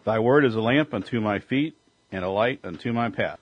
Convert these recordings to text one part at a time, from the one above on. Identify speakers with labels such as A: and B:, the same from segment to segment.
A: Thy word is a lamp unto my feet and a light unto my path.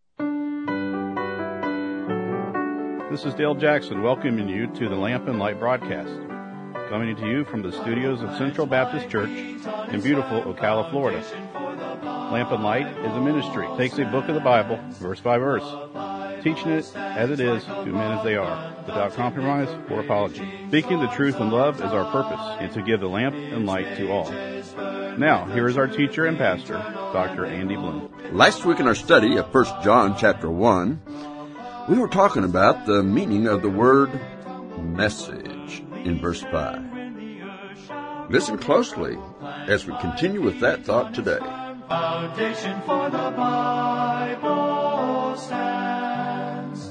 A: This is Dale Jackson welcoming you to the Lamp and Light broadcast, coming to you from the studios of Central Baptist Church in beautiful Ocala, Florida. Lamp and Light is a ministry. It takes a book of the Bible, verse by verse, teaching it as it is to men as they are, without compromise or apology. Speaking the truth in love is our purpose, and to give the lamp and light to all. Now, here is our teacher and pastor, Dr. Andy Bloom.
B: Last week in our study of 1 John chapter 1, we were talking about the meaning of the word message in verse 5. Listen closely as we continue with that thought today.
C: Foundation for the Bible stands.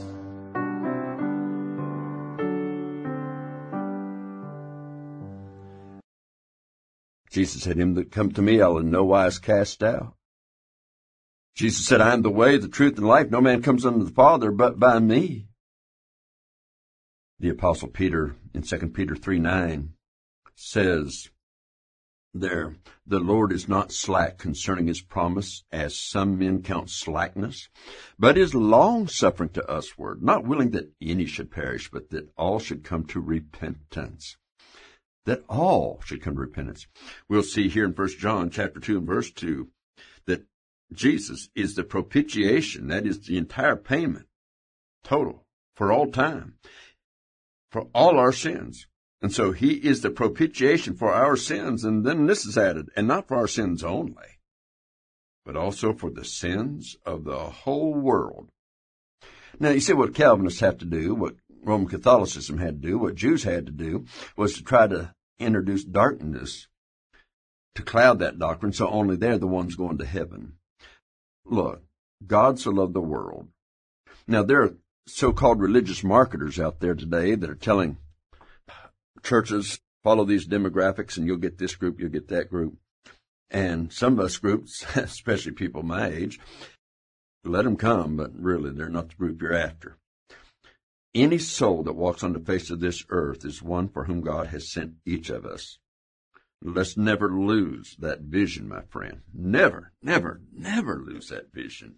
B: Jesus said, "Him that come to me, I'll in no wise cast out." Jesus said, "I am the way, the truth, and life. No man comes unto the Father but by me." The Apostle Peter in 2 Peter 3:9 says there, "The Lord is not slack concerning his promise, as some men count slackness, but is long-suffering to usward, not willing that any should perish, but that all should come to repentance." That all should come to repentance. We'll see here in 1 John chapter 2 and verse 2 that Jesus is the propitiation, that is the entire payment, total, for all time, for all our sins. And so he is the propitiation for our sins, and then this is added, and not for our sins only, but also for the sins of the whole world. Now, you see what Calvinists have to do, what Roman Catholicism had to do, what Jews had to do, was to try to introduce darkness to cloud that doctrine, so only they're the ones going to heaven. Look, God so loved the world. Now, there are so-called religious marketers out there today that are telling churches, follow these demographics and you'll get this group, you'll get that group. And some of us groups, especially people my age, let them come, but really they're not the group you're after. Any soul that walks on the face of this earth is one for whom God has sent each of us. Let's never lose that vision, my friend. Never, never, never lose that vision.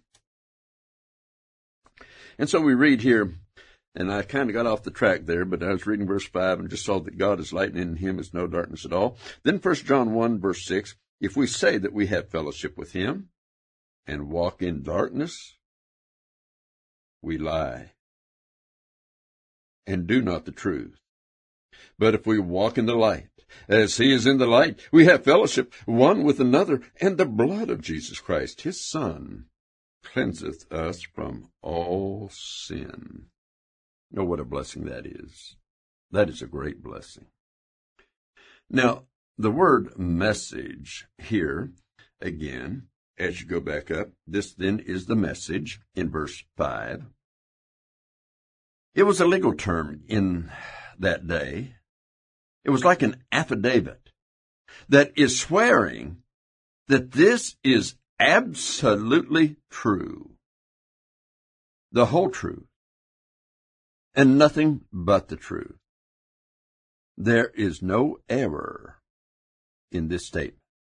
B: And so we read here, and I kind of got off the track there, but I was reading verse 5 and just saw that God is light, and in him is no darkness at all. Then 1 John 1, verse 6, if we say that we have fellowship with him and walk in darkness, we lie and do not the truth. But if we walk in the light, as he is in the light, we have fellowship one with another, and the blood of Jesus Christ, his Son, cleanseth us from all sin. Oh, what a blessing that is. That is a great blessing. Now, the word message here, again, as you go back up, this then is the message in verse 5. It was a legal term in that day. It was like an affidavit that is swearing that this is absolutely true, the whole truth, and nothing but the truth. There is no error in this statement.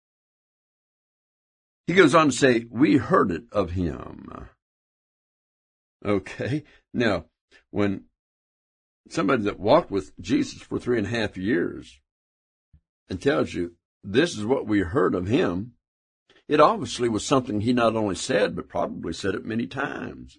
B: He goes on to say, we heard it of him. Okay, now, when somebody that walked with Jesus for 3.5 years and tells you, this is what we heard of him, it obviously was something he not only said, but probably said it many times.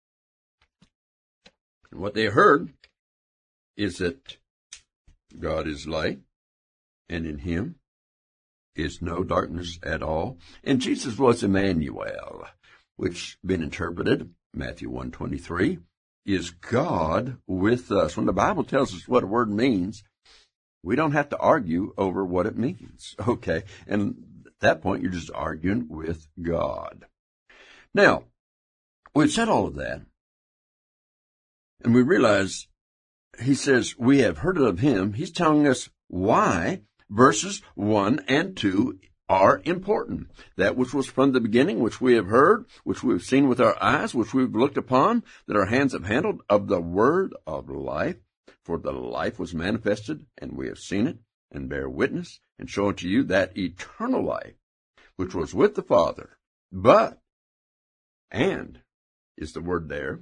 B: And what they heard is that God is light, and in him is no darkness at all. And Jesus was Emmanuel, which, been interpreted, Matthew 1:23, is God with us. When the Bible tells us what a word means, we don't have to argue over what it means, okay? And at that point, you're just arguing with God. Now, we've said all of that, and we realize he says, we have heard of him. He's telling us why verses 1 and 2 are important. That which was from the beginning, which we have heard, which we have seen with our eyes, which we've looked upon, that our hands have handled, of the word of life. For the life was manifested, and we have seen it, and bear witness, and show unto you that eternal life, which was with the Father, but, and is the word there,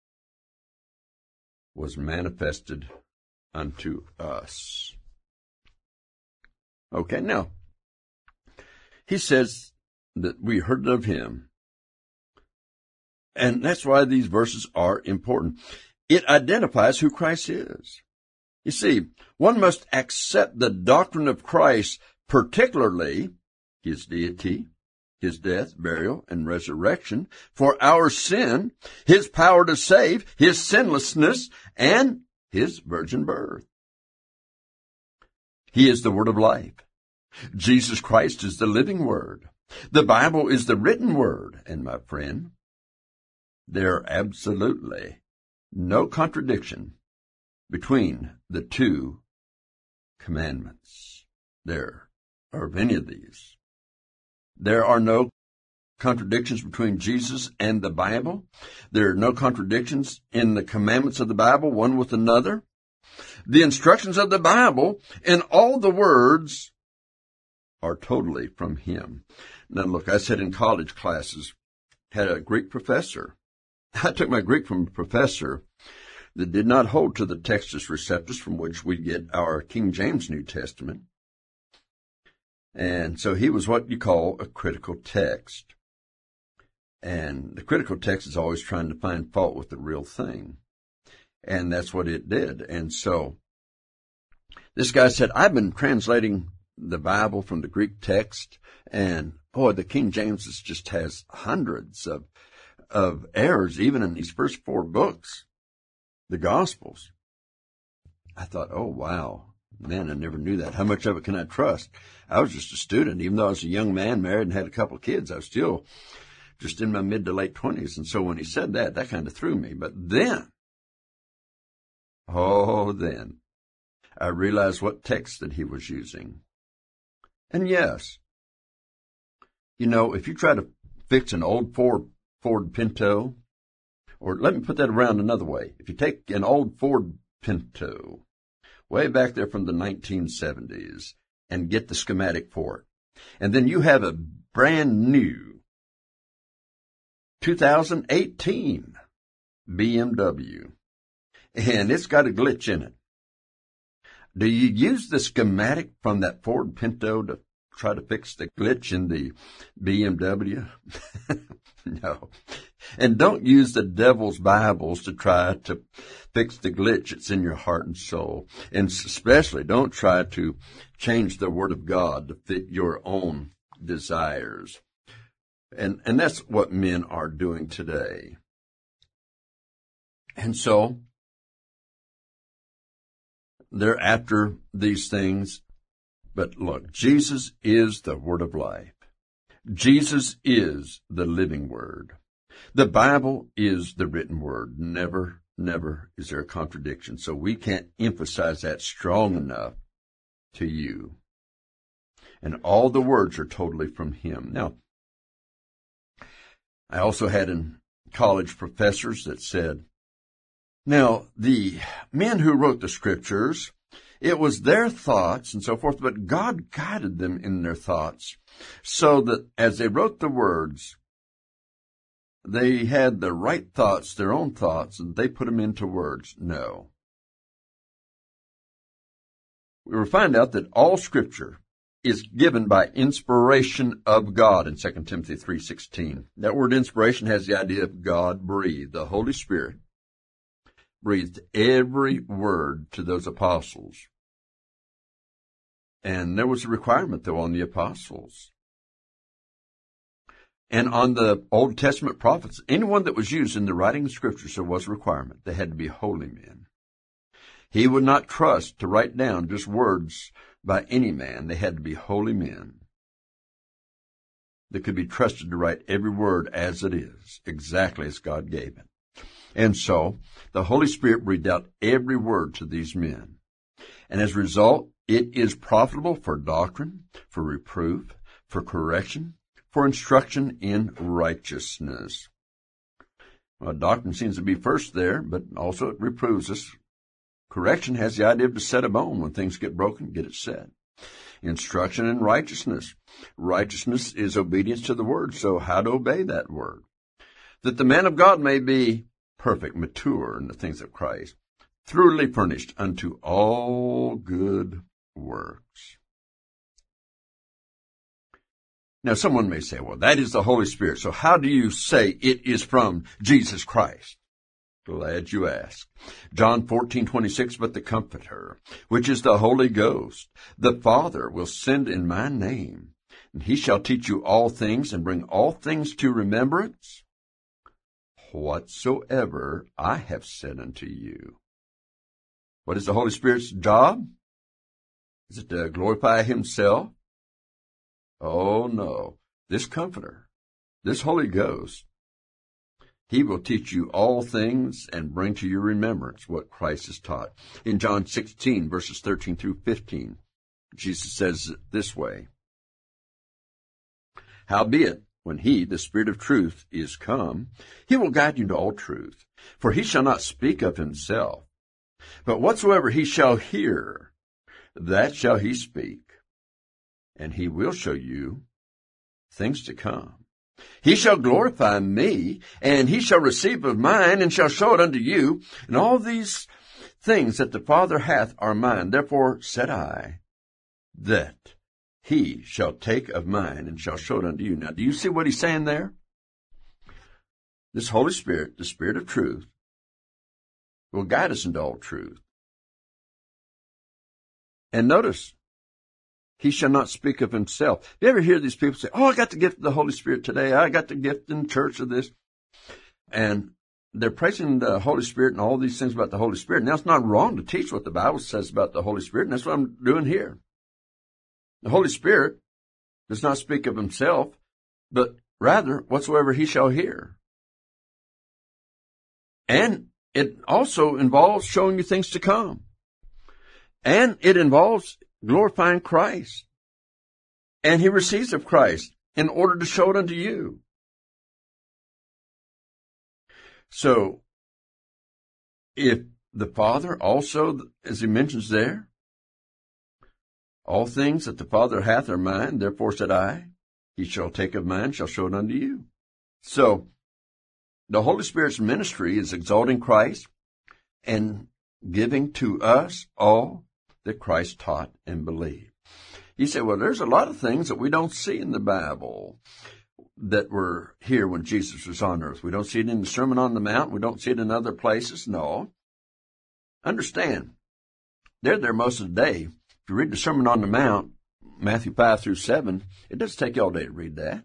B: was manifested unto us. Okay, now, he says that we heard of him, and that's why these verses are important. It identifies who Christ is. You see, one must accept the doctrine of Christ, particularly his deity, his death, burial, and resurrection for our sin, his power to save, his sinlessness, and his virgin birth. He is the word of life. Jesus Christ is the living word. The Bible is the written word. And my friend, there are absolutely no contradiction between the two commandments. There are of any of these. There are no contradictions between Jesus and the Bible. There are no contradictions in the commandments of the Bible, one with another. The instructions of the Bible and all the words are totally from him. Now look, I said in college classes, had a Greek professor. I took my Greek from a professor that did not hold to the Textus Receptus from which we get our King James New Testament. And so he was what you call a critical text. And the critical text is always trying to find fault with the real thing. And that's what it did. And so this guy said, I've been translating the Bible from the Greek text, and boy, the King James just has hundreds of errors, even in these first 4 books, the Gospels. I thought, oh, wow. Man, I never knew that. How much of it can I trust? I was just a student. Even though I was a young man, married, and had a couple of kids, I was still just in my mid to late 20s. And so when he said that kind of threw me. But then I realized what text that he was using. And yes, you know, if you try to fix an old Ford Pinto, or let me put that around another way. If you take an old Ford Pinto, way back there from the 1970s, and get the schematic for it, and then you have a brand new 2018 BMW, and it's got a glitch in it. Do you use the schematic from that Ford Pinto to try to fix the glitch in the BMW? No. And don't use the devil's Bibles to try to fix the glitch that's in your heart and soul. And especially don't try to change the Word of God to fit your own desires. And that's what men are doing today. And so they're after these things. But look, Jesus is the Word of life. Jesus is the living Word. The Bible is the written Word. Never, never is there a contradiction. So we can't emphasize that strong enough to you. And all the words are totally from him. Now, I also had in college professors that said, now, the men who wrote the scriptures, it was their thoughts and so forth, but God guided them in their thoughts so that as they wrote the words, they had the right thoughts, their own thoughts, and they put them into words. No. We will find out that all Scripture is given by inspiration of God in 2 Timothy 3:16. That word inspiration has the idea of God breathed. The Holy Spirit breathed every word to those apostles. And there was a requirement, though, on the apostles. And on the Old Testament prophets, anyone that was used in the writing of Scriptures, there was a requirement. They had to be holy men. He would not trust to write down just words by any man. They had to be holy men that could be trusted to write every word as it is, exactly as God gave it. And so the Holy Spirit breathed out every word to these men. And as a result, it is profitable for doctrine, for reproof, for correction, for instruction in righteousness. Well, doctrine seems to be first there, but also it reproves us. Correction has the idea of to set a bone. When things get broken, get it set. Instruction in righteousness. Righteousness is obedience to the word, so how to obey that word. That the man of God may be perfect, mature in the things of Christ, thoroughly furnished unto all good works. Now, someone may say, well, that is the Holy Spirit. So how do you say it is from Jesus Christ? Glad you asked. John 14:26, but the Comforter, which is the Holy Ghost, the Father will send in my name, and he shall teach you all things and bring all things to remembrance, whatsoever I have said unto you. What is the Holy Spirit's job? Is it to glorify himself? Oh, no. This Comforter, this Holy Ghost, he will teach you all things and bring to your remembrance what Christ has taught. In John 16, verses 13 through 15, Jesus says it this way, howbeit, when he, the Spirit of truth, is come, he will guide you into all truth. For he shall not speak of himself, but whatsoever he shall hear, that shall he speak. And he will show you things to come. He shall glorify me, and he shall receive of mine, and shall show it unto you. And all these things that the Father hath are mine. Therefore said I, that he shall take of mine, and shall show it unto you. Now, do you see what he's saying there? This Holy Spirit, the Spirit of truth, will guide us into all truth. And notice, he shall not speak of himself. You ever hear these people say, oh, I got the gift of the Holy Spirit today. I got the gift in church of this. And they're praising the Holy Spirit and all these things about the Holy Spirit. Now, it's not wrong to teach what the Bible says about the Holy Spirit, and that's what I'm doing here. The Holy Spirit does not speak of himself, but rather whatsoever he shall hear. And it also involves showing you things to come. And it involves glorifying Christ. And he receives of Christ in order to show it unto you. So, if the Father also, as he mentions there, all things that the Father hath are mine, therefore said I, he shall take of mine, shall show it unto you. So, the Holy Spirit's ministry is exalting Christ and giving to us all that Christ taught and believed. You say, well, there's a lot of things that we don't see in the Bible that were here when Jesus was on earth. We don't see it in the Sermon on the Mount. We don't see it in other places. No. Understand, they're there most of the day. If you read the Sermon on the Mount, Matthew 5 through 7, it doesn't take you all day to read that.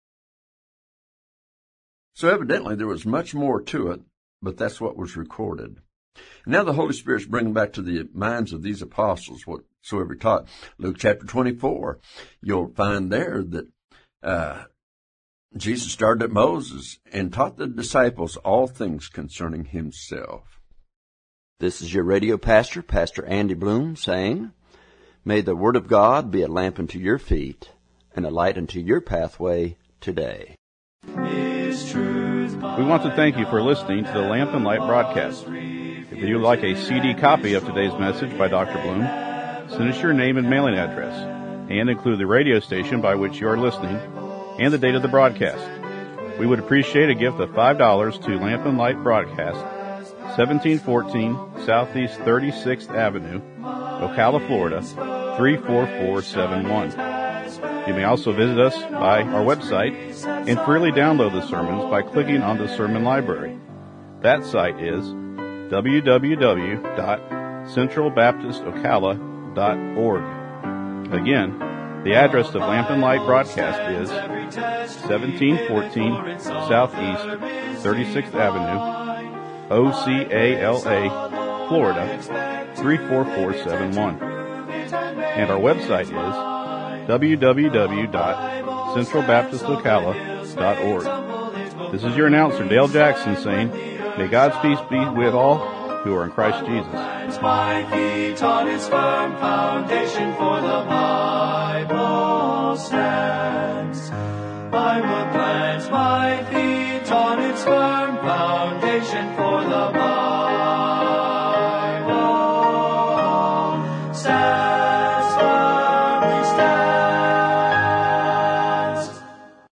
B: So evidently there was much more to it, but that's what was recorded. Now the Holy Spirit's bringing back to the minds of these apostles whatsoever he taught. Luke chapter 24, you'll find there that Jesus started at Moses and taught the disciples all things concerning himself.
D: This is your radio pastor, Pastor Andy Bloom, saying, may the Word of God be a lamp unto your feet and a light unto your pathway today.
A: We want to thank you for listening to the Lamp and Light broadcast. If you'd like a CD copy of today's message by Dr. Bloom, send us your name and mailing address, and include the radio station by which you are listening and the date of the broadcast. We would appreciate a gift of $5 to Lamp and Light Broadcast, 1714 Southeast 36th Avenue, Ocala, Florida, 34471. You may also visit us by our website and freely download the sermons by clicking on the sermon library. That site is www.centralbaptistocala.org. Again, the address of Lamp and Light Broadcast is 1714 Southeast 36th Avenue, Ocala, Florida, 34471. And our website is www.centralbaptistocala.org. This is your announcer, Dale Jackson, saying, may God's peace be with all who are in Christ Jesus.
C: My feet on its firm foundation, for the Bible stands. I will plant my feet